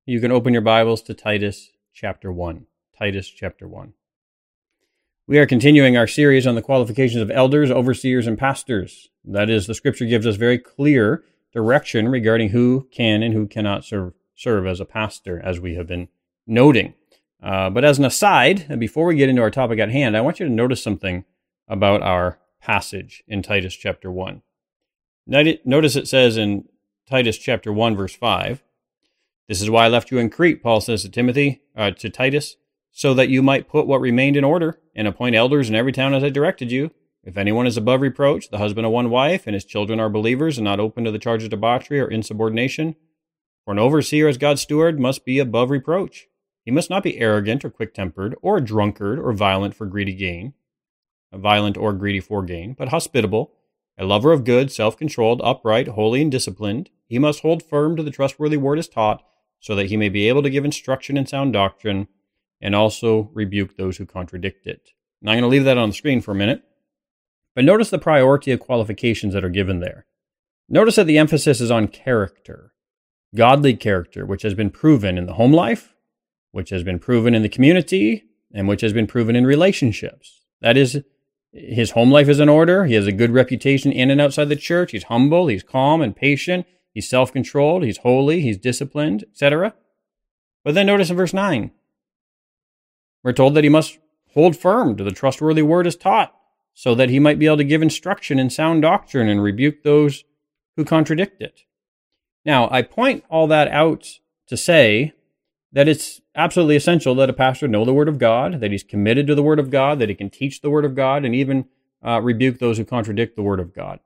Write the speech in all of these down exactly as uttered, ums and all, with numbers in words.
you can open your Bibles to Titus chapter one. Titus chapter one. We are continuing our series on the qualifications of elders, overseers, and pastors. That is, the Scripture gives us very clear direction regarding who can and who cannot serve, serve as a pastor, as we have been noting. Uh, but as an aside, and before we get into our topic at hand, I want you to notice something about our passage in Titus chapter one. Notice it says in Titus chapter one, verse five, "This is why I left you in Crete," Paul says to Timothy, uh, to Titus, "so that you might put what remained in order and appoint elders in every town as I directed you. If anyone is above reproach, the husband of one wife, and his children are believers and not open to the charge of debauchery or insubordination. For an overseer as God's steward must be above reproach. He must not be arrogant or quick-tempered or a drunkard or violent for greedy gain, violent or greedy for gain, but hospitable, a lover of good, self-controlled, upright, holy, and disciplined. He must hold firm to the trustworthy word as taught, so that he may be able to give instruction in sound doctrine, and also rebuke those who contradict it." Now I'm going to leave that on the screen for a minute, but notice the priority of qualifications that are given there. Notice that the emphasis is on character, godly character, which has been proven in the home life, which has been proven in the community, and which has been proven in relationships. That is, his home life is in order, he has a good reputation in and outside the church, he's humble, he's calm and patient, he's self-controlled, he's holy, he's disciplined, et cetera. But then notice in verse nine, we're told that he must hold firm to the trustworthy word as taught, so that he might be able to give instruction in sound doctrine and rebuke those who contradict it. Now, I point all that out to say that it's absolutely essential that a pastor know the Word of God, that he's committed to the Word of God, that he can teach the Word of God, and even uh, rebuke those who contradict the Word of God.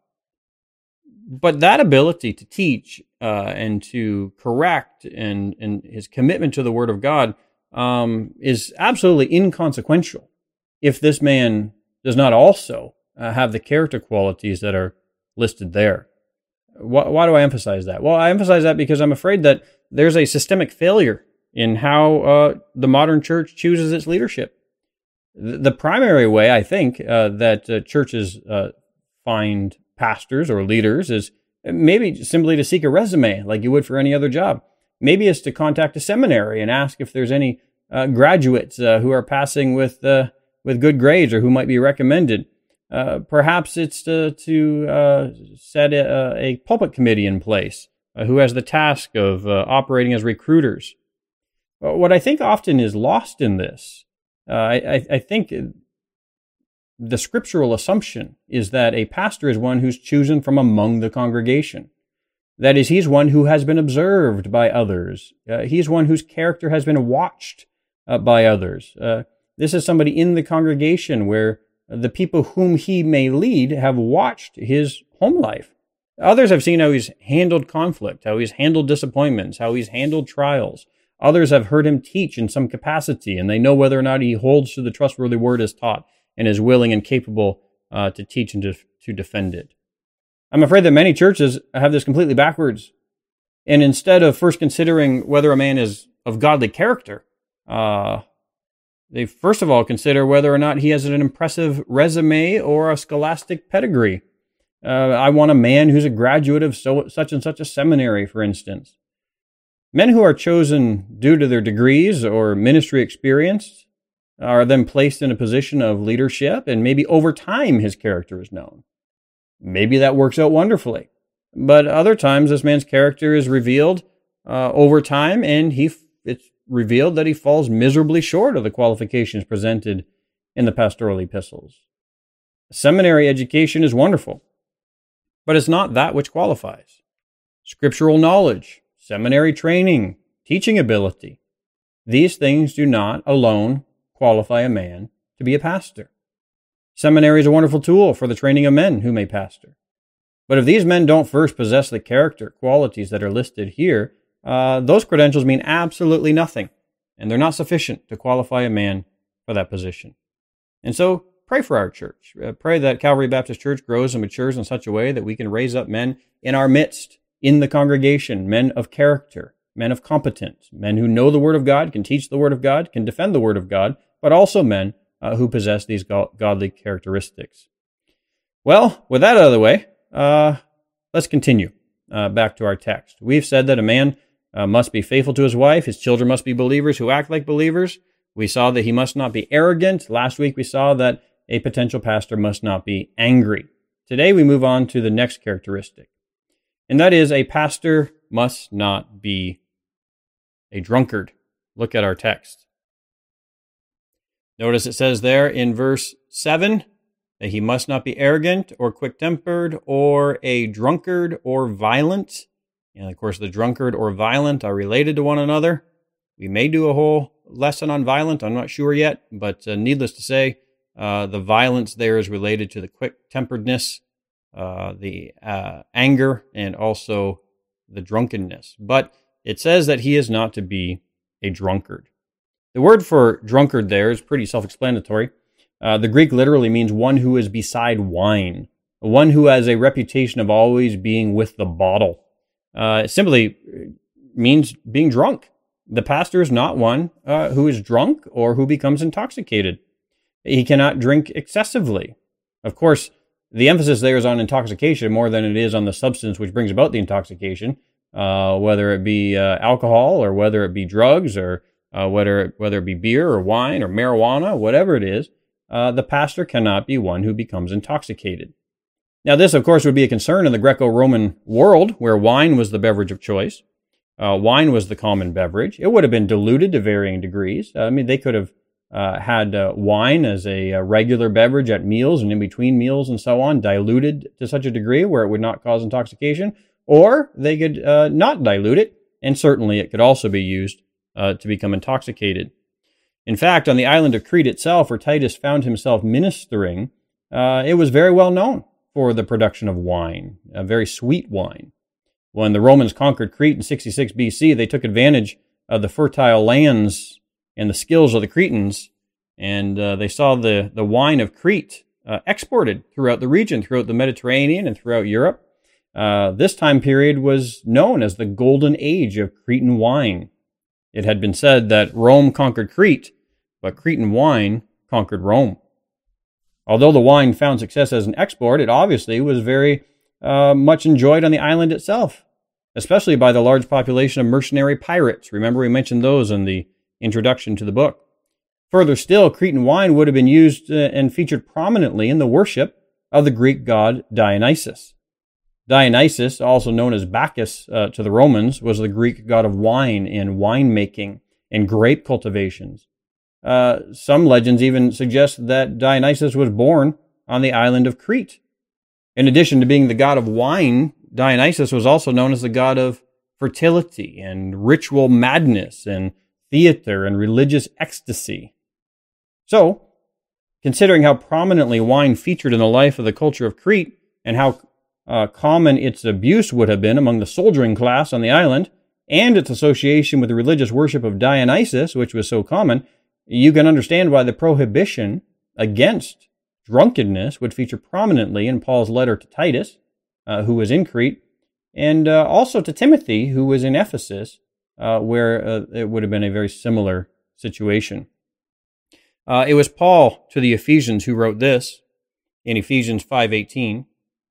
But that ability to teach uh, and to correct and, and his commitment to the Word of God um, is absolutely inconsequential if this man does not also uh, have the character qualities that are listed there. Why, why do I emphasize that? Well, I emphasize that because I'm afraid that there's a systemic failure in how uh, the modern church chooses its leadership. The primary way, I think, uh, that uh, churches uh, find pastors or leaders is maybe simply to seek a resume like you would for any other job. Maybe it's to contact a seminary and ask if there's any uh, graduates uh, who are passing with uh, with good grades or who might be recommended. Uh, perhaps it's to, to uh, set a, a pulpit committee in place uh, who has the task of uh, operating as recruiters. What I think often is lost in this, uh, I, I think the scriptural assumption is that a pastor is one who's chosen from among the congregation. That is, he's one who has been observed by others. Uh, he's one whose character has been watched uh, by others. Uh, this is somebody in the congregation where the people whom he may lead have watched his home life. Others have seen how he's handled conflict, how he's handled disappointments, how he's handled trials. Others have heard him teach in some capacity, and they know whether or not he holds to the trustworthy word as taught and is willing and capable uh, to teach and to, to defend it. I'm afraid that many churches have this completely backwards. And instead of first considering whether a man is of godly character, uh, they first of all consider whether or not he has an impressive resume or a scholastic pedigree. Uh, I want a man who's a graduate of so, such and such a seminary, for instance. Men who are chosen due to their degrees or ministry experience are then placed in a position of leadership, and maybe over time his character is known. Maybe that works out wonderfully. But other times this man's character is revealed uh, over time, and he it's revealed that he falls miserably short of the qualifications presented in the pastoral epistles. Seminary education is wonderful, but it's not that which qualifies. Scriptural knowledge, seminary training, teaching ability, these things do not alone qualify a man to be a pastor. Seminary is a wonderful tool for the training of men who may pastor. But if these men don't first possess the character qualities that are listed here, uh, those credentials mean absolutely nothing, and they're not sufficient to qualify a man for that position. And so pray for our church. Uh, pray that Calvary Baptist Church grows and matures in such a way that we can raise up men in our midst, in the congregation, men of character, men of competence, men who know the Word of God, can teach the Word of God, can defend the Word of God, but also men uh, who possess these go- godly characteristics. Well, with that out of the way, uh, let's continue uh, back to our text. We've said that a man uh, must be faithful to his wife. His children must be believers who act like believers. We saw that he must not be arrogant. Last week we saw that a potential pastor must not be angry. Today we move on to the next characteristic, and that is a pastor must not be a drunkard. Look at our text. Notice it says there in verse seven that he must not be arrogant or quick-tempered or a drunkard or violent. And of course, the drunkard or violent are related to one another. We may do a whole lesson on violent. I'm not sure yet, but uh, needless to say, uh, the violence there is related to the quick-temperedness, uh, the uh, anger, and also the drunkenness. But it says that he is not to be a drunkard. The word for drunkard there is pretty self-explanatory. Uh, the Greek literally means one who is beside wine, one who has a reputation of always being with the bottle. Uh, it simply means being drunk. The pastor is not one uh, who is drunk or who becomes intoxicated. He cannot drink excessively. Of course, the emphasis there is on intoxication more than it is on the substance which brings about the intoxication, uh, whether it be uh, alcohol or whether it be drugs or uh, whether, whether it be beer or wine or marijuana, whatever it is. Uh, the pastor cannot be one who becomes intoxicated. Now, this, of course, would be a concern in the Greco-Roman world, where wine was the beverage of choice. Uh, wine was the common beverage. It would have been diluted to varying degrees. Uh, I mean, they could have uh, had uh, wine as a, a regular beverage at meals and in between meals and so on, diluted to such a degree where it would not cause intoxication, or they could uh, not dilute it, and certainly it could also be used uh, to become intoxicated. In fact, on the island of Crete itself, where Titus found himself ministering, uh, it was very well known for the production of wine, a very sweet wine. When the Romans conquered Crete in sixty-six B C, they took advantage of the fertile lands and the skills of the Cretans, and uh, they saw the, the wine of Crete uh, exported throughout the region, throughout the Mediterranean and throughout Europe. Uh, this time period was known as the Golden Age of Cretan wine. It had been said that Rome conquered Crete, but Cretan wine conquered Rome. Although the wine found success as an export, it obviously was very uh, much enjoyed on the island itself, especially by the large population of mercenary pirates. Remember, we mentioned those in the introduction to the book. Further still, Cretan wine would have been used uh, and featured prominently in the worship of the Greek god Dionysus. Dionysus, also known as Bacchus uh, to the Romans, was the Greek god of wine and winemaking and grape cultivations. Uh, some legends even suggest that Dionysus was born on the island of Crete. In addition to being the god of wine, Dionysus was also known as the god of fertility and ritual madness and theater and religious ecstasy. So, considering how prominently wine featured in the life of the culture of Crete and how Uh, common its abuse would have been among the soldiering class on the island, and its association with the religious worship of Dionysus, which was so common, you can understand why the prohibition against drunkenness would feature prominently in Paul's letter to Titus, uh, who was in Crete, and uh, also to Timothy, who was in Ephesus, uh, where uh, it would have been a very similar situation. Uh, it was Paul to the Ephesians who wrote this in Ephesians five eighteen.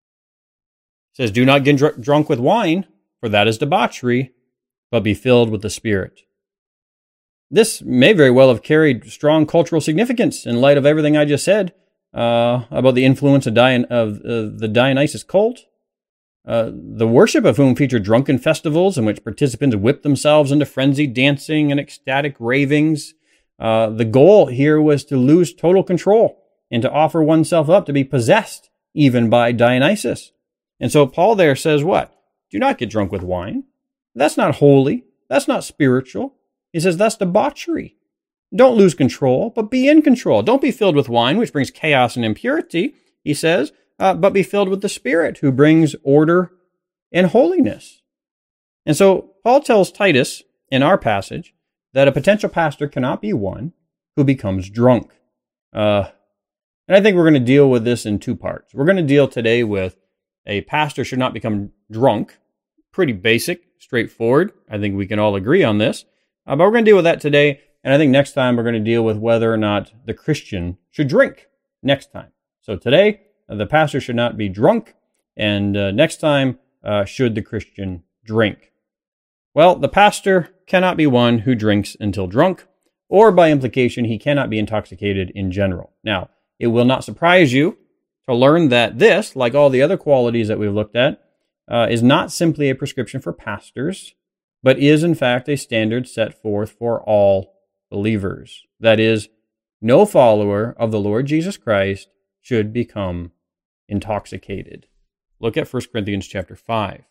It says, "Do not get dr- drunk with wine, for that is debauchery, but be filled with the Spirit." This may very well have carried strong cultural significance in light of everything I just said uh, about the influence of, Dion- of uh, the Dionysus cult, uh, the worship of whom featured drunken festivals in which participants whipped themselves into frenzied dancing and ecstatic ravings. Uh, the goal here was to lose total control and to offer oneself up to be possessed even by Dionysus. And so Paul there says what? Do not get drunk with wine. That's not holy. That's not spiritual. He says that's debauchery. Don't lose control, but be in control. Don't be filled with wine, which brings chaos and impurity, he says, uh, but be filled with the Spirit, who brings order and holiness. And so Paul tells Titus in our passage that a potential pastor cannot be one who becomes drunk. Uh, and I think we're going to deal with this in two parts. We're going to deal today with a pastor should not become drunk. Pretty basic, straightforward. I think we can all agree on this. Uh, but we're going to deal with that today. And I think next time we're going to deal with whether or not the Christian should drink next time. So today, uh, the pastor should not be drunk. And uh, next time, uh, should the Christian drink? Well, the pastor cannot be one who drinks until drunk, or by implication, he cannot be intoxicated in general. Now, it will not surprise you to learn that this, like all the other qualities that we've looked at, uh, is not simply a prescription for pastors, but is in fact a standard set forth for all believers. That is, no follower of the Lord Jesus Christ should become intoxicated. Look at First Corinthians chapter five.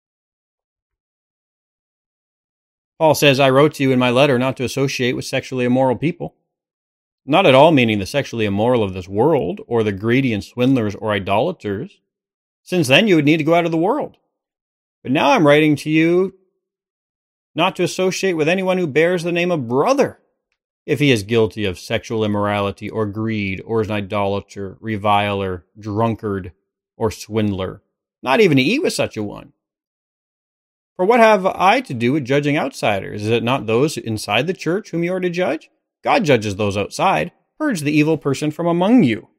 Paul says, I wrote to you in my letter not to associate with sexually immoral people. Not at all meaning the sexually immoral of this world, or the greedy and swindlers or idolaters, since then you would need to go out of the world. But now I'm writing to you not to associate with anyone who bears the name of brother, if he is guilty of sexual immorality or greed, or is an idolater, reviler, drunkard, or swindler. Not even to eat with such a one. For what have I to do with judging outsiders? Is it not those inside the church whom you are to judge? God judges those outside. Purge the evil person from among you.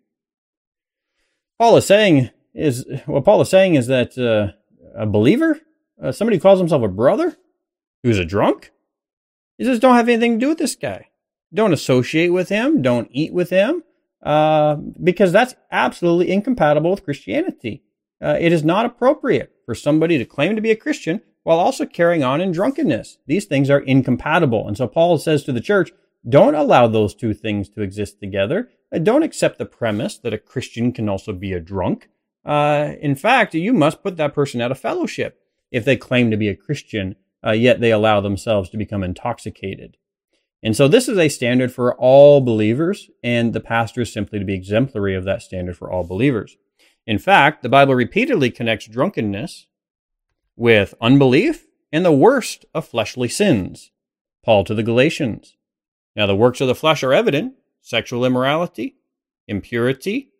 Paul is saying is what Paul is saying is that uh, a believer, uh, somebody who calls himself a brother, who's a drunk, he says don't have anything to do with this guy. Don't associate with him. Don't eat with him, uh, because that's absolutely incompatible with Christianity. Uh, it is not appropriate for somebody to claim to be a Christian while also carrying on in drunkenness. These things are incompatible. And so Paul says to the church, don't allow those two things to exist together. Uh, don't accept the premise that a Christian can also be a drunk. Uh, in fact, you must put that person out of fellowship if they claim to be a Christian, uh, yet they allow themselves to become intoxicated. And so this is a standard for all believers, and the pastor is simply to be exemplary of that standard for all believers. In fact, the Bible repeatedly connects drunkenness with unbelief and the worst of fleshly sins. Paul to the Galatians. Now, the works of the flesh are evident: sexual immorality, impurity,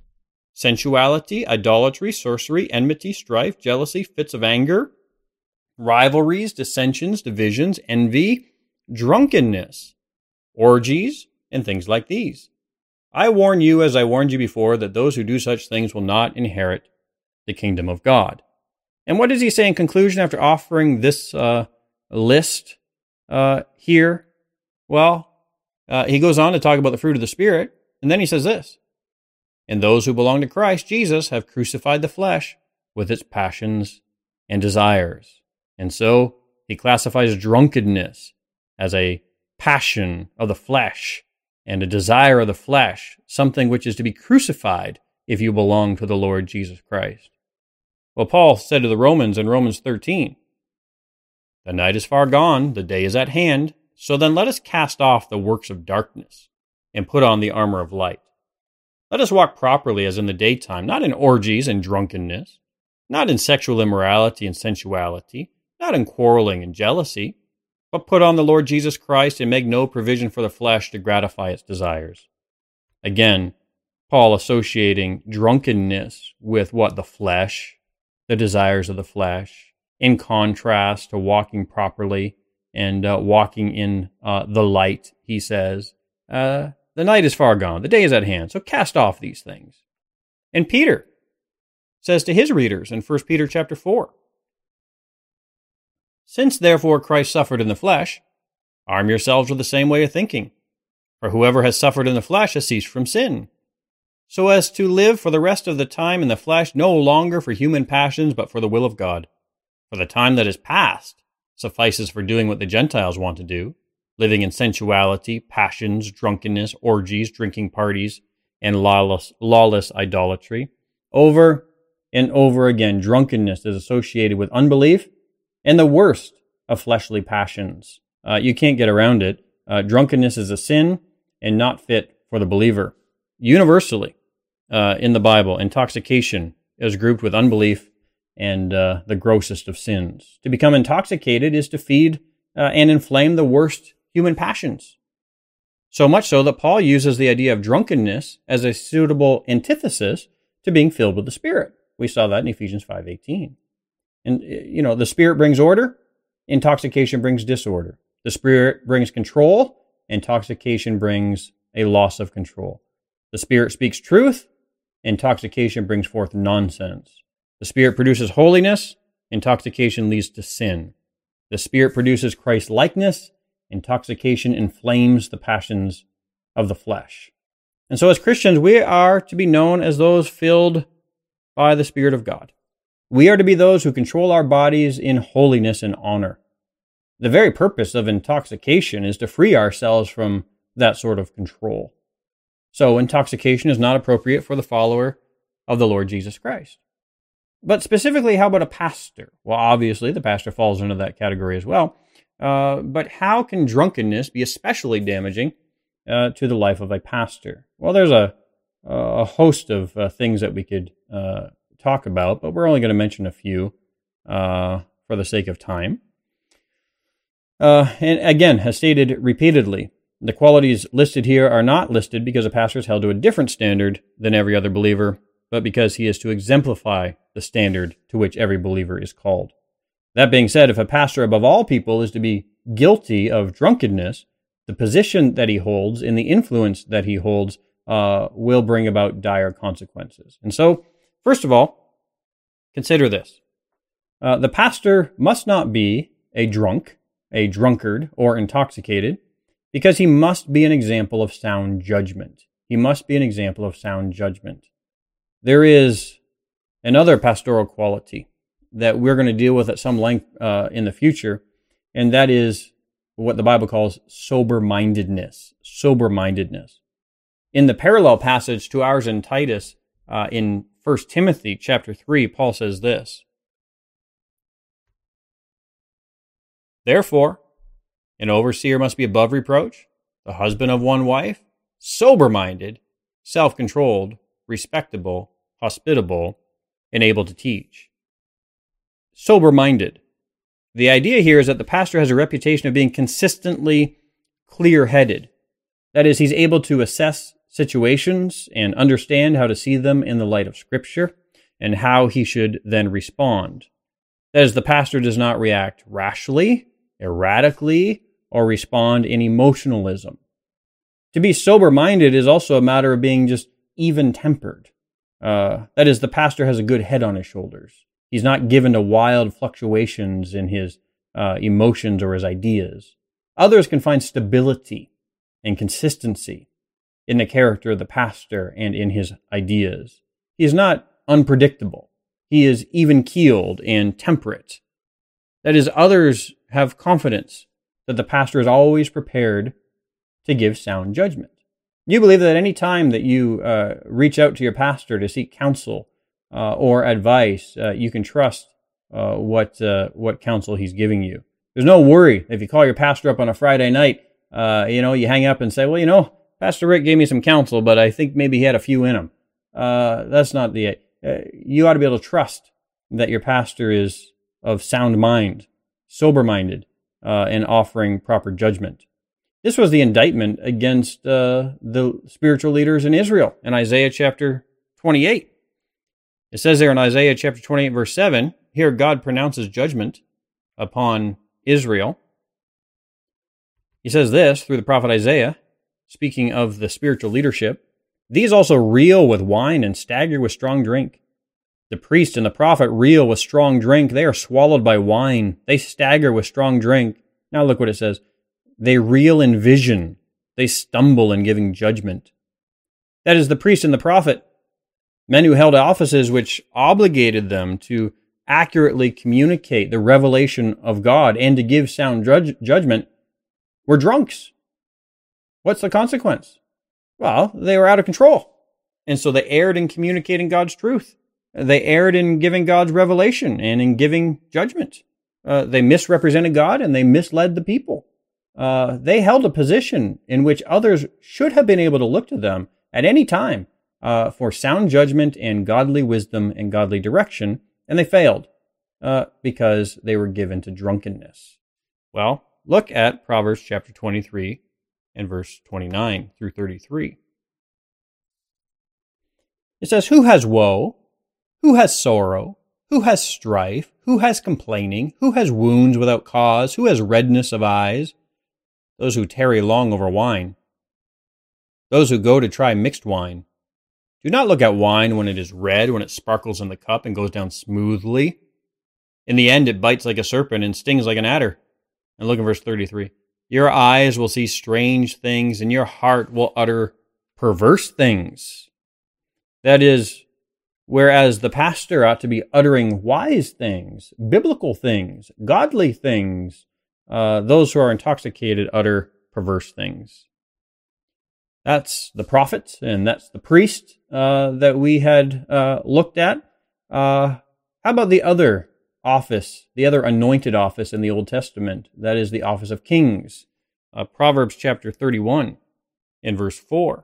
sensuality, idolatry, sorcery, enmity, strife, jealousy, fits of anger, rivalries, dissensions, divisions, envy, drunkenness, orgies, and things like these. I warn you, as I warned you before, that those who do such things will not inherit the kingdom of God. And what does he say in conclusion after offering this uh, list uh, here? Well, uh, he goes on to talk about the fruit of the Spirit, and then he says this: and those who belong to Christ Jesus have crucified the flesh with its passions and desires. And so he classifies drunkenness as a passion of the flesh and a desire of the flesh, something which is to be crucified if you belong to the Lord Jesus Christ. Well, Paul said to the Romans in Romans thirteen, the night is far gone, the day is at hand, so then let us cast off the works of darkness and put on the armor of light. Let us walk properly as in the daytime, not in orgies and drunkenness, not in sexual immorality and sensuality, not in quarreling and jealousy, but put on the Lord Jesus Christ and make no provision for the flesh to gratify its desires. Again, Paul associating drunkenness with what? The flesh, the desires of the flesh, in contrast to walking properly and uh, walking in uh, the light, he says. Uh, the night is far gone, the day is at hand, so cast off these things. And Peter says to his readers in First Peter chapter four, since therefore Christ suffered in the flesh, arm yourselves with the same way of thinking. For whoever has suffered in the flesh has ceased from sin, so as to live for the rest of the time in the flesh, no longer for human passions, but for the will of God. For the time that is past suffices for doing what the Gentiles want to do, living in sensuality, passions, drunkenness, orgies, drinking parties, and lawless, lawless idolatry. Over and over again, drunkenness is associated with unbelief and the worst of fleshly passions. Uh, you can't get around it. Uh, drunkenness is a sin and not fit for the believer. Universally, uh, in the Bible, intoxication is grouped with unbelief and uh, the grossest of sins. To become intoxicated is to feed uh, and inflame the worst human passions. So much so that Paul uses the idea of drunkenness as a suitable antithesis to being filled with the Spirit. We saw that in Ephesians five eighteen. And, you know, the Spirit brings order, intoxication brings disorder. The Spirit brings control, intoxication brings a loss of control. The Spirit speaks truth, intoxication brings forth nonsense. The Spirit produces holiness, intoxication leads to sin. The Spirit produces Christ-likeness. Intoxication inflames the passions of the flesh. And so as Christians, we are to be known as those filled by the Spirit of God. We are to be those who control our bodies in holiness and honor. The very purpose of intoxication is to free ourselves from that sort of control. So intoxication is not appropriate for the follower of the Lord Jesus Christ. But specifically, how about a pastor? Well, obviously, the pastor falls into that category as well. Uh, but how can drunkenness be especially damaging uh, to the life of a pastor? Well, there's a, a host of uh, things that we could uh, talk about, but we're only going to mention a few uh, for the sake of time. Uh, and again, as stated repeatedly, the qualities listed here are not listed because a pastor is held to a different standard than every other believer, but because he is to exemplify the standard to which every believer is called. That being said, if a pastor above all people is to be guilty of drunkenness, the position that he holds and the influence that he holds uh, will bring about dire consequences. And so, first of all, consider this. Uh, the pastor must not be a drunk, a drunkard, or intoxicated, because he must be an example of sound judgment. He must be an example of sound judgment. There is another pastoral quality that we're going to deal with at some length uh, in the future, and that is what the Bible calls sober-mindedness. Sober-mindedness. In the parallel passage to ours in Titus, uh, in First Timothy chapter three, Paul says this: Therefore, an overseer must be above reproach, the husband of one wife, sober-minded, self-controlled, respectable, hospitable, and able to teach. Sober-minded. The idea here is that the pastor has a reputation of being consistently clear-headed. That is, he's able to assess situations and understand how to see them in the light of Scripture and how he should then respond. That is, the pastor does not react rashly, erratically, or respond in emotionalism. To be sober-minded is also a matter of being just even-tempered. Uh, that is, the pastor has a good head on his shoulders. He's not given to wild fluctuations in his uh, emotions or his ideas. Others can find stability and consistency in the character of the pastor and in his ideas. He is not unpredictable. He is even-keeled and temperate. That is, others have confidence that the pastor is always prepared to give sound judgment. You believe that any time that you uh, reach out to your pastor to seek counsel uh, or advice, uh, you can trust uh, what uh, what counsel he's giving you. There's no worry if you call your pastor up on a Friday night, uh, you know, you hang up and say, well, you know, Pastor Rick gave me some counsel, but I think maybe he had a few in him. Uh, that's not the... Uh, you ought to be able to trust that your pastor is of sound mind, sober-minded, uh, and offering proper judgment. This was the indictment against uh, the spiritual leaders in Israel in Isaiah chapter twenty-eight. It says there in Isaiah chapter twenty-eight, verse seven, here God pronounces judgment upon Israel. He says this through the prophet Isaiah, speaking of the spiritual leadership: These also reel with wine and stagger with strong drink. The priest and the prophet reel with strong drink. They are swallowed by wine. They stagger with strong drink. Now look what it says. They reel in vision. They stumble in giving judgment. That is the priest and the prophet, men who held offices which obligated them to accurately communicate the revelation of God and to give sound judge- judgment, were drunks. What's the consequence? Well, they were out of control. And so they erred in communicating God's truth. They erred in giving God's revelation and in giving judgment. Uh, they misrepresented God and they misled the people. Uh, they held a position in which others should have been able to look to them at any time uh, for sound judgment and godly wisdom and godly direction, and they failed uh, because they were given to drunkenness. Well, look at Proverbs chapter twenty-three and verse twenty-nine through thirty-three. It says, Who has woe? Who has sorrow? Who has strife? Who has complaining? Who has wounds without cause? Who has redness of eyes? Those who tarry long over wine. Those who go to try mixed wine. Do not look at wine when it is red, when it sparkles in the cup and goes down smoothly. In the end, it bites like a serpent and stings like an adder. And look at verse thirty-three. Your eyes will see strange things, and your heart will utter perverse things. That is, whereas the pastor ought to be uttering wise things, biblical things, godly things, uh, those who are intoxicated utter perverse things. That's the prophet, and that's the priest uh, that we had uh, looked at. Uh, how about the other office, the other anointed office in the Old Testament? That is the office of kings. Uh, Proverbs chapter thirty-one in verse four.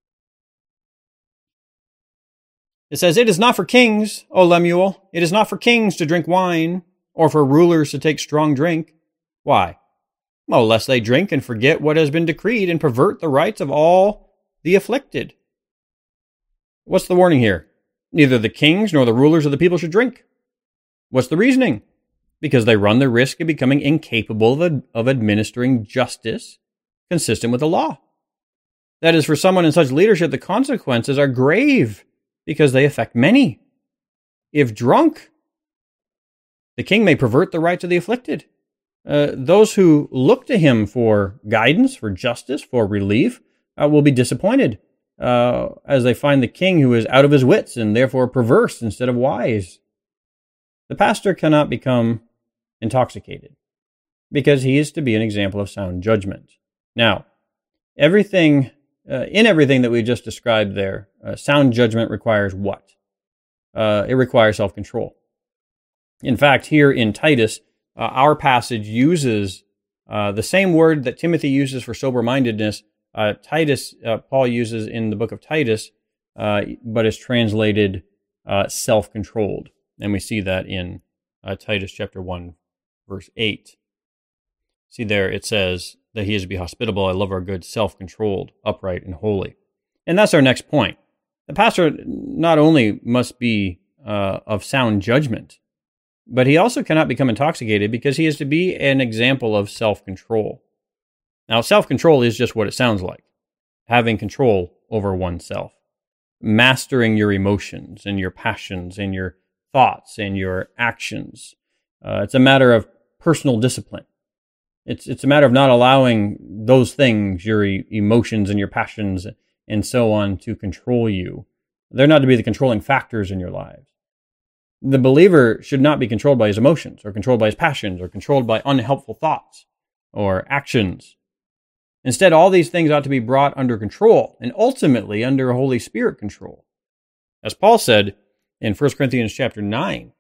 It says, It is not for kings, O Lemuel, it is not for kings to drink wine, or for rulers to take strong drink. Why? Well, lest they drink and forget what has been decreed and pervert the rights of all the afflicted. What's the warning here? Neither the kings nor the rulers of the people should drink. What's the reasoning? Because they run the risk of becoming incapable of, of administering justice consistent with the law. That is, for someone in such leadership, the consequences are grave because they affect many. If drunk, the king may pervert the rights of the afflicted. Uh, those who look to him for guidance, for justice, for relief, uh, will be disappointed uh, as they find the king who is out of his wits and therefore perverse instead of wise. The pastor cannot become intoxicated because he is to be an example of sound judgment. Now, everything uh, in everything that we just described there, uh, sound judgment requires what? Uh, it requires self-control. In fact, here in Titus, uh, our passage uses uh, the same word that Timothy uses for sober-mindedness. Uh, Titus, uh, Paul uses in the book of Titus, uh, but is translated uh, self-controlled. And we see that in uh, Titus chapter one, verse eight. See there, it says that he is to be hospitable, I love our good, self-controlled, upright, and holy. And that's our next point. The pastor not only must be uh, of sound judgment, but he also cannot become intoxicated because he is to be an example of self-control. Now, self-control is just what it sounds like. Having control over oneself. Mastering your emotions and your passions and your thoughts and your actions. Uh, it's a matter of personal discipline. It's it's a matter of not allowing those things, your e- emotions and your passions and so on, to control you. They're not to be the controlling factors in your lives. The believer should not be controlled by his emotions or controlled by his passions or controlled by unhelpful thoughts or actions. Instead, all these things ought to be brought under control and ultimately under Holy Spirit control. As Paul said in First Corinthians chapter nine,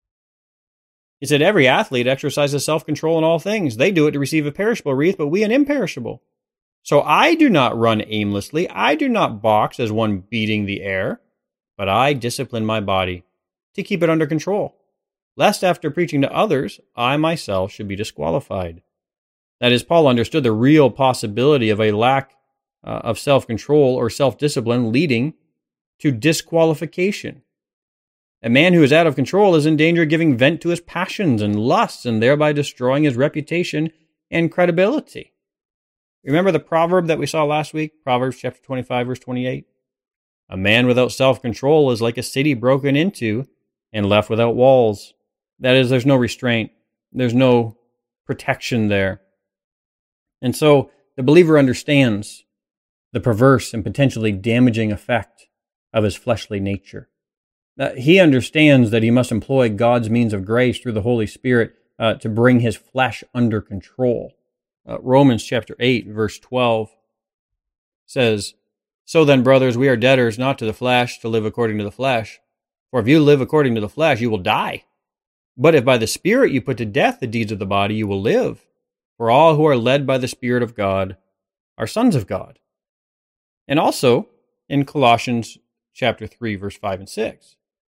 he said, every athlete exercises self-control in all things. They do it to receive a perishable wreath, but we an imperishable. So I do not run aimlessly. I do not box as one beating the air, but I discipline my body to keep it under control, lest after preaching to others, I myself should be disqualified. That is, Paul understood the real possibility of a lack uh, of self-control or self-discipline leading to disqualification. A man who is out of control is in danger of giving vent to his passions and lusts and thereby destroying his reputation and credibility. Remember the proverb that we saw last week? Proverbs chapter twenty-five, verse twenty-eight. A man without self-control is like a city broken into and left without walls. That is, there's no restraint. There's no protection there. And so the believer understands the perverse and potentially damaging effect of his fleshly nature. Uh, he understands that he must employ God's means of grace through the Holy Spirit uh, to bring his flesh under control. Uh, Romans chapter eight, verse twelve says, So then, brothers, we are debtors not to the flesh to live according to the flesh. For if you live according to the flesh, you will die. But if by the Spirit you put to death the deeds of the body, you will live. For all who are led by the Spirit of God are sons of God. And also in Colossians chapter three, verse five and six.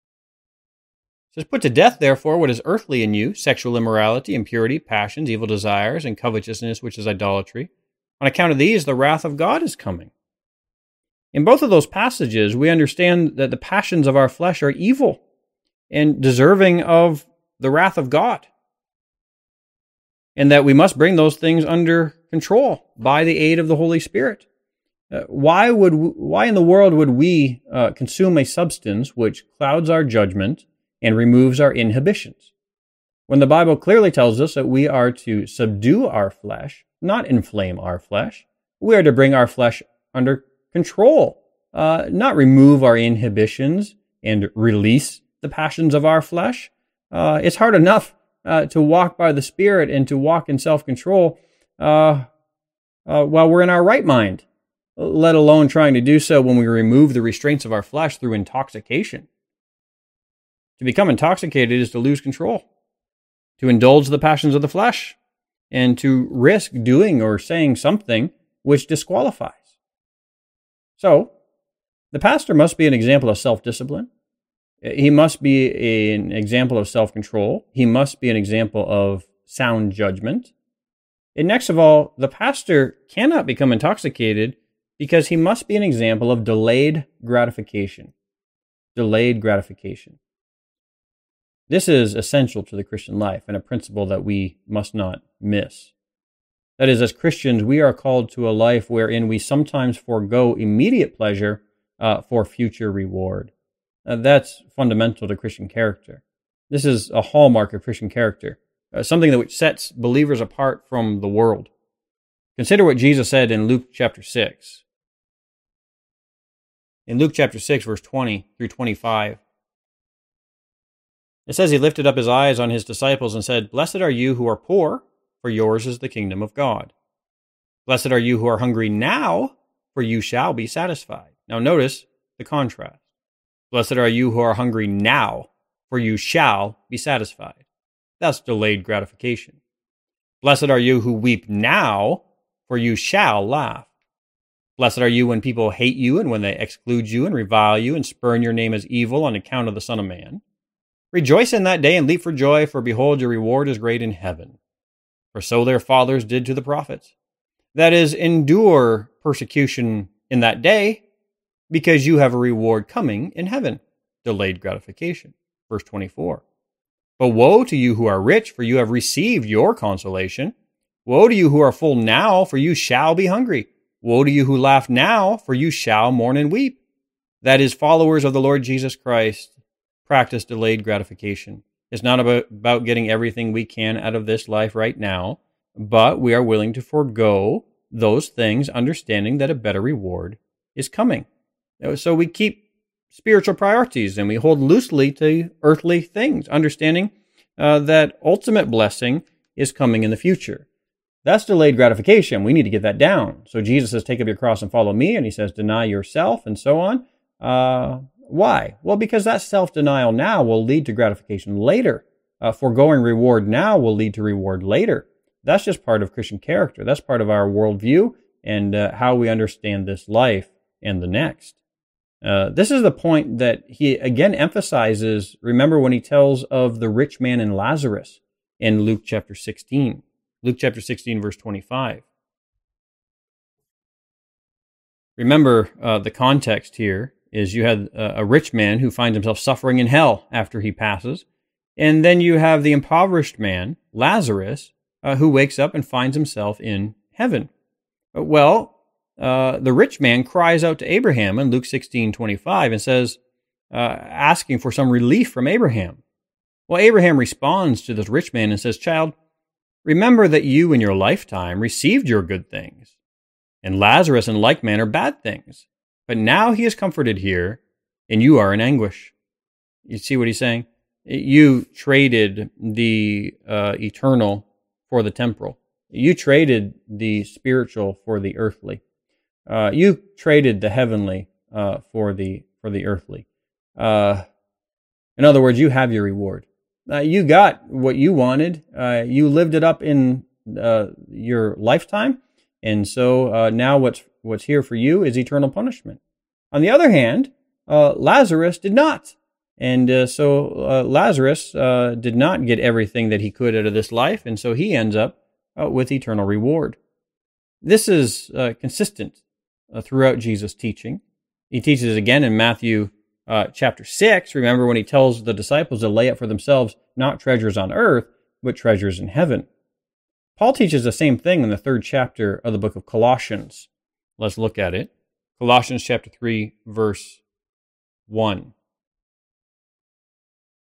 It says, Put to death, therefore, what is earthly in you, sexual immorality, impurity, passions, evil desires, and covetousness, which is idolatry. On account of these, the wrath of God is coming. In both of those passages, we understand that the passions of our flesh are evil and deserving of the wrath of God, and that we must bring those things under control by the aid of the Holy Spirit. Uh, why would we, why in the world would we uh, consume a substance which clouds our judgment and removes our inhibitions? when the Bible clearly tells us that we are to subdue our flesh, not inflame our flesh. We are to bring our flesh under control, uh, not remove our inhibitions and release the passions of our flesh. Uh, it's hard enough uh, to walk by the Spirit and to walk in self-control uh, uh, while we're in our right mind, let alone trying to do so when we remove the restraints of our flesh through intoxication. To become intoxicated is to lose control, to indulge the passions of the flesh, and to risk doing or saying something which disqualifies. So, the pastor must be an example of self-discipline. He must be an example of self-control. He must be an example of sound judgment. And next of all, the pastor cannot become intoxicated because he must be an example of delayed gratification. Delayed gratification. This is essential to the Christian life and a principle that we must not miss. That is, as Christians, we are called to a life wherein we sometimes forego immediate pleasure uh, for future reward. Uh, that's fundamental to Christian character. This is a hallmark of Christian character, uh, something that which sets believers apart from the world. Consider what Jesus said in Luke chapter six. In Luke chapter six, verse twenty through twenty-five, it says, he lifted up his eyes on his disciples and said, "Blessed are you who are poor, for yours is the kingdom of God. Blessed are you who are hungry now, for you shall be satisfied." Now notice the contrast. Blessed are you who are hungry now, for you shall be satisfied. That's delayed gratification. Blessed are you who weep now, for you shall laugh. Blessed are you when people hate you and when they exclude you and revile you and spurn your name as evil on account of the Son of Man. Rejoice in that day and leap for joy, for behold, your reward is great in heaven. For so their fathers did to the prophets. That is, endure persecution in that day, because you have a reward coming in heaven. Delayed gratification. Verse twenty-four. But woe to you who are rich, for you have received your consolation. Woe to you who are full now, for you shall be hungry. Woe to you who laugh now, for you shall mourn and weep. That is, followers of the Lord Jesus Christ practice delayed gratification. It's not about, about getting everything we can out of this life right now, but we are willing to forego those things, understanding that a better reward is coming. So we keep spiritual priorities and we hold loosely to earthly things, understanding uh, that ultimate blessing is coming in the future. That's delayed gratification. We need to get that down. So Jesus says, take up your cross and follow me. And he says, deny yourself and so on. Uh, why? Well, because that self-denial now will lead to gratification later. Uh, foregoing reward now will lead to reward later. That's just part of Christian character. That's part of our worldview and uh, how we understand this life and the next. Uh, this is the point that he again emphasizes. Remember when he tells of the rich man and Lazarus in Luke chapter sixteen. Luke chapter sixteen, verse twenty-five. Remember, uh, the context here is you had a, a rich man who finds himself suffering in hell after he passes. And then you have the impoverished man, Lazarus, uh, who wakes up and finds himself in heaven. Well, uh, the rich man cries out to Abraham in Luke sixteen twenty-five and says, uh, asking for some relief from Abraham. Well, Abraham responds to this rich man and says, "Child, remember that you in your lifetime received your good things, and Lazarus in like manner bad things. But now he is comforted here, and you are in anguish." You see what he's saying? You traded the uh, eternal for the temporal. You traded the spiritual for the earthly. Uh, you traded the heavenly uh, for the for the earthly. Uh, in other words, you have your reward. Uh, you got what you wanted. Uh, you lived it up in uh, your lifetime, and so uh, now what's what's here for you is eternal punishment. On the other hand, uh, Lazarus did not, and uh, so uh, Lazarus uh, did not get everything that he could out of this life, and so he ends up uh, with eternal reward. This is uh, consistent uh, throughout Jesus' teaching. He teaches again in Matthew Uh, chapter six, remember when he tells the disciples to lay up for themselves not treasures on earth, but treasures in heaven. Paul teaches the same thing in the third chapter of the book of Colossians. Let's look at it. Colossians chapter three, verse one.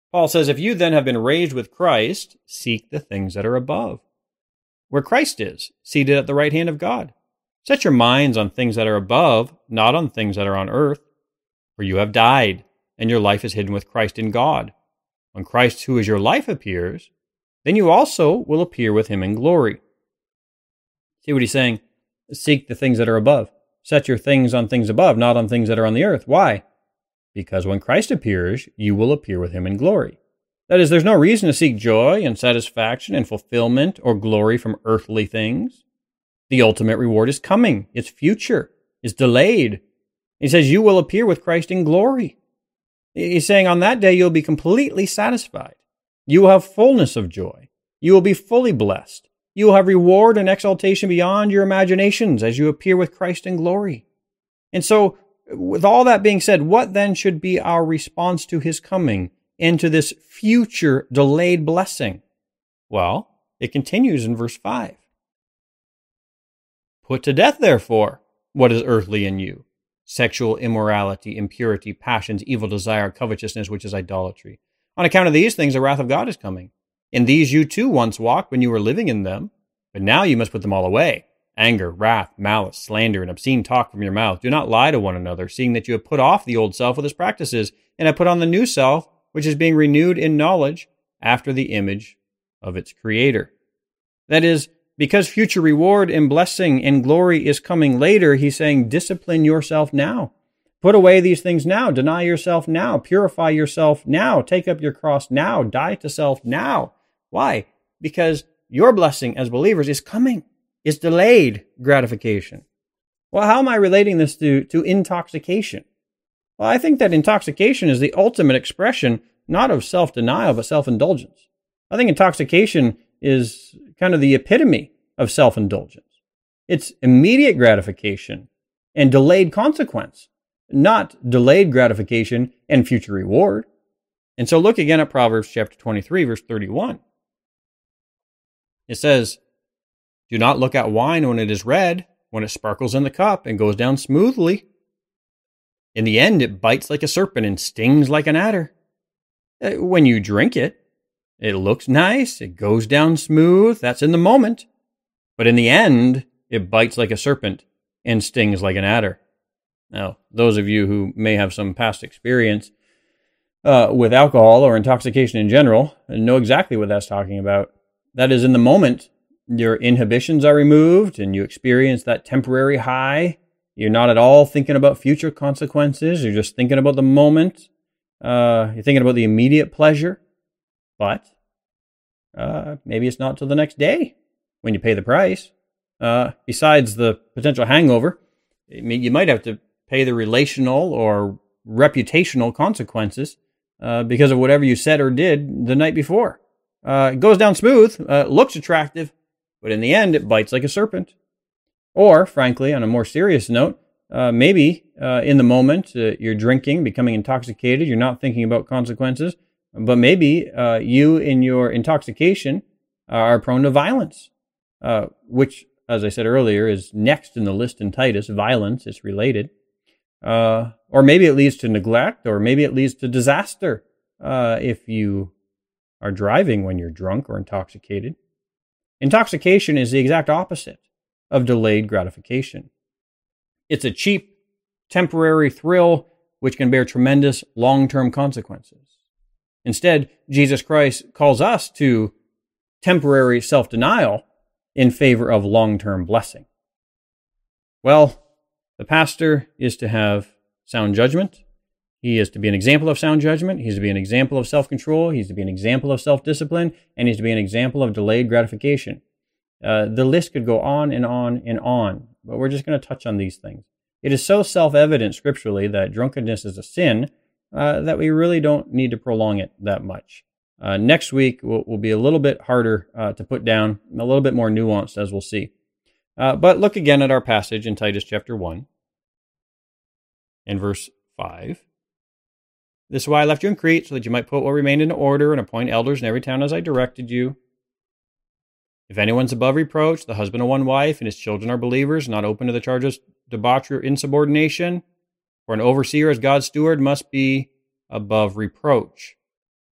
Paul says, if you then have been raised with Christ, seek the things that are above, where Christ is, seated at the right hand of God. Set your minds on things that are above, not on things that are on earth. For you have died, and your life is hidden with Christ in God. When Christ, who is your life, appears, then you also will appear with him in glory. See what he's saying? Seek the things that are above. Set your things on things above, not on things that are on the earth. Why? Because when Christ appears, you will appear with him in glory. That is, there's no reason to seek joy and satisfaction and fulfillment or glory from earthly things. The ultimate reward is coming. It's future. It's delayed. He says you will appear with Christ in glory. He's saying on that day you'll be completely satisfied. You will have fullness of joy. You will be fully blessed. You will have reward and exaltation beyond your imaginations as you appear with Christ in glory. And so, with all that being said, what then should be our response to his coming and to this future delayed blessing? Well, it continues in verse five. Put to death, therefore, what is earthly in you: sexual immorality, impurity, passions, evil desire, covetousness, which is idolatry. On account of these things, the wrath of God is coming. In these you too once walked when you were living in them, but now you must put them all away: anger, wrath, malice, slander, and obscene talk from your mouth. Do not lie to one another, seeing that you have put off the old self with its practices, and have put on the new self, which is being renewed in knowledge after the image of its creator. That is, because future reward and blessing and glory is coming later, he's saying, discipline yourself now. Put away these things now. Deny yourself now. Purify yourself now. Take up your cross now. Die to self now. Why? Because your blessing as believers is coming. It's delayed gratification. Well, how am I relating this to, to intoxication? Well, I think that intoxication is the ultimate expression, not of self-denial, but self-indulgence. I think intoxication is kind of the epitome of self-indulgence. It's immediate gratification and delayed consequence, not delayed gratification and future reward. And so look again at Proverbs chapter twenty-three, verse thirty-one. It says, do not look at wine when it is red, when it sparkles in the cup and goes down smoothly. In the end, it bites like a serpent and stings like an adder. When you drink it, it looks nice, it goes down smooth, that's in the moment. But in the end, it bites like a serpent and stings like an adder. Now, those of you who may have some past experience uh, with alcohol or intoxication in general know exactly what that's talking about. That is, in the moment, your inhibitions are removed and you experience that temporary high. You're not at all thinking about future consequences. You're just thinking about the moment. Uh, you're thinking about the immediate pleasure. But uh, maybe it's not till the next day when you pay the price. Uh, besides the potential hangover, I mean, you might have to pay the relational or reputational consequences uh, because of whatever you said or did the night before. Uh, it goes down smooth, uh, looks attractive, but in the end, it bites like a serpent. Or, frankly, on a more serious note, uh, maybe uh, in the moment uh, you're drinking, becoming intoxicated, you're not thinking about consequences, but maybe uh, you in your intoxication are prone to violence, uh, which, as I said earlier, is next in the list in Titus. Violence is related. Uh, or maybe it leads to neglect, or maybe it leads to disaster uh, if you are driving when you're drunk or intoxicated. Intoxication is the exact opposite of delayed gratification. It's a cheap, temporary thrill which can bear tremendous long-term consequences. Instead, Jesus Christ calls us to temporary self-denial in favor of long-term blessing. Well, the pastor is to have sound judgment. He is to be an example of sound judgment. He's to be an example of self-control. He's to be an example of self-discipline. And he's to be an example of delayed gratification. Uh, the list could go on and on and on, but we're just going to touch on these things. It is so self-evident scripturally that drunkenness is a sin uh, that we really don't need to prolong it that much. Uh, next week will, will be a little bit harder uh, to put down, a little bit more nuanced, as we'll see. Uh, but look again at our passage in Titus chapter one and verse five. This is why I left you in Crete, so that you might put what remained into order and appoint elders in every town as I directed you. If anyone's above reproach, the husband of one wife, and his children are believers, not open to the charge of debauchery or insubordination, for an overseer as God's steward must be above reproach.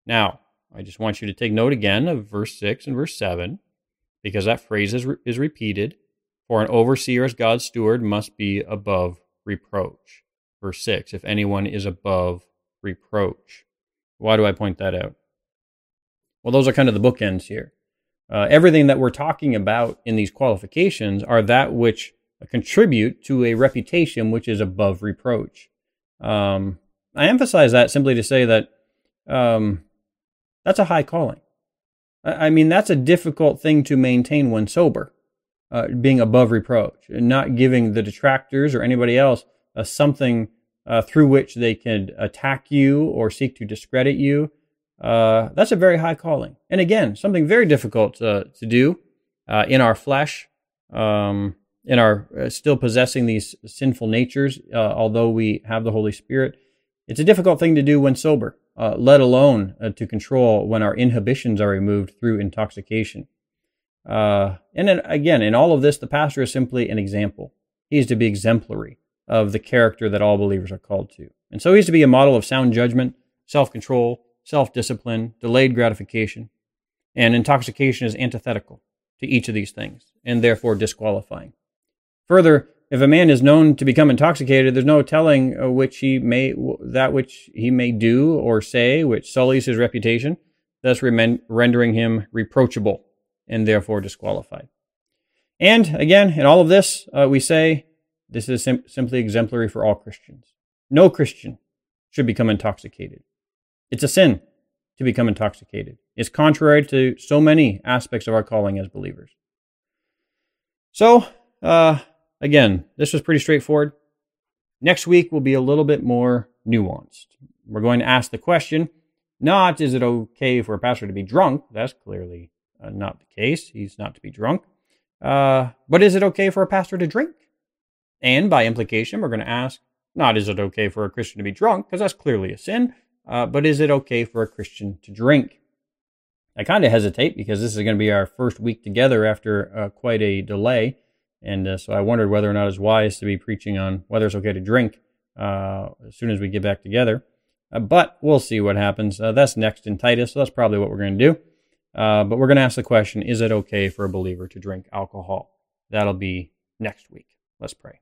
Now, I just want you to take note again of verse six and verse seven, because that phrase is, re- is repeated. For an overseer as God's steward must be above reproach. Verse six, if anyone is above reproach. Why do I point that out? Well, those are kind of the bookends here. Uh, everything that we're talking about in these qualifications are that which contribute to a reputation which is above reproach. Um, I emphasize that simply to say that um, that's a high calling. I, I mean, that's a difficult thing to maintain when sober, uh, being above reproach, and not giving the detractors or anybody else uh, something uh, through which they can attack you or seek to discredit you. Uh, that's a very high calling. And again, something very difficult uh, to do uh, in our flesh, um, in our uh, still possessing these sinful natures, uh, although we have the Holy Spirit. It's a difficult thing to do when sober, uh, let alone uh, to control when our inhibitions are removed through intoxication. Uh, and then again, in all of this, the pastor is simply an example. He is to be exemplary of the character that all believers are called to. And so he's to be a model of sound judgment, self-control, self-discipline, delayed gratification, and intoxication is antithetical to each of these things, and therefore disqualifying. Further, if a man is known to become intoxicated, there's no telling which he may that which he may do or say which sullies his reputation, thus remen- rendering him reproachable and therefore disqualified. And again, in all of this, uh, we say this is sim- simply exemplary for all Christians. No Christian should become intoxicated. It's a sin to become intoxicated. It's contrary to so many aspects of our calling as believers. So, uh, again, this was pretty straightforward. Next week will be a little bit more nuanced. We're going to ask the question, not is it okay for a pastor to be drunk? That's clearly uh, not the case. He's not to be drunk. Uh, but is it okay for a pastor to drink? And by implication, we're going to ask, not is it okay for a Christian to be drunk, because that's clearly a sin. Uh, but is it okay for a Christian to drink? I kind of hesitate because this is going to be our first week together after uh, quite a delay. And uh, so I wondered whether or not it's wise to be preaching on whether it's okay to drink uh, as soon as we get back together. Uh, but we'll see what happens. Uh, that's next in Titus, so that's probably what we're going to do. Uh, but we're going to ask the question, is it okay for a believer to drink alcohol? That'll be next week. Let's pray.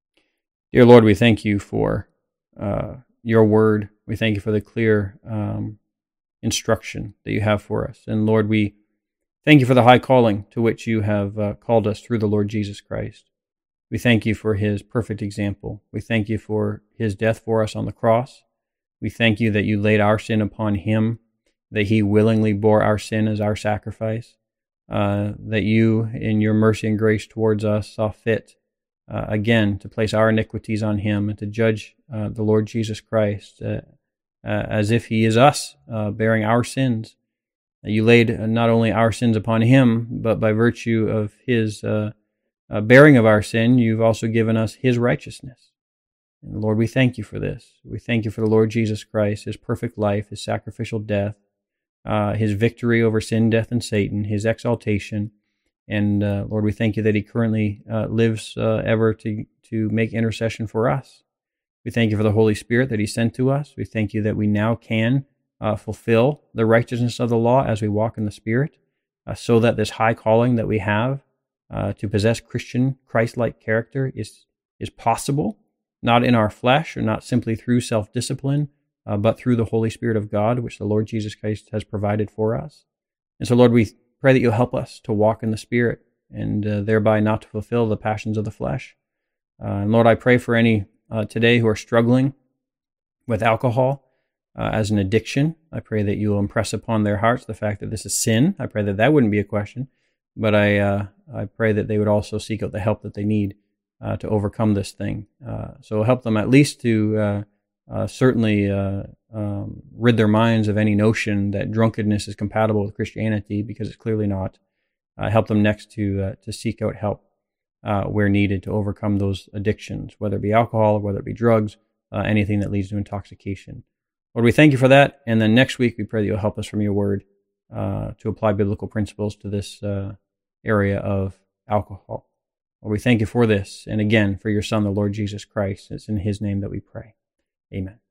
Dear Lord, we thank you for uh, your word. We thank you for the clear um, instruction that you have for us. And Lord, we thank you for the high calling to which you have uh, called us through the Lord Jesus Christ. We thank you for his perfect example. We thank you for his death for us on the cross. We thank you that you laid our sin upon him, that he willingly bore our sin as our sacrifice, uh, that you, in your mercy and grace towards us, saw fit Uh, again, to place our iniquities on him and to judge uh, the Lord Jesus Christ uh, uh, as if he is us, uh, bearing our sins. Uh, you laid uh, not only our sins upon him, but by virtue of his uh, uh, bearing of our sin, you've also given us his righteousness. And Lord, we thank you for this. We thank you for the Lord Jesus Christ, his perfect life, his sacrificial death, uh, his victory over sin, death, and Satan, his exaltation. And uh, Lord, we thank you that he currently uh, lives uh, ever to, to make intercession for us. We thank you for the Holy Spirit that he sent to us. We thank you that we now can uh, fulfill the righteousness of the law as we walk in the Spirit, uh, so that this high calling that we have uh, to possess Christian, Christ-like character is, is possible, not in our flesh or not simply through self-discipline, uh, but through the Holy Spirit of God, which the Lord Jesus Christ has provided for us. And so, Lord, we pray that you'll help us to walk in the Spirit and uh, thereby not to fulfill the passions of the flesh. Uh, and Lord, I pray for any uh, today who are struggling with alcohol uh, as an addiction. I pray that you will impress upon their hearts the fact that this is sin. I pray that that wouldn't be a question, but I uh, I pray that they would also seek out the help that they need uh, to overcome this thing. Uh, so help them at least to uh, uh, certainly uh, um, rid their minds of any notion that drunkenness is compatible with Christianity, because it's clearly not. Uh, help them next to uh, to seek out help uh, where needed to overcome those addictions, whether it be alcohol or whether it be drugs, uh, anything that leads to intoxication. Lord, we thank you for that. And then next week, we pray that you'll help us from your word uh, to apply biblical principles to this uh, area of alcohol. Lord, we thank you for this. And again, for your Son, the Lord Jesus Christ. It's in his name that we pray. Amen.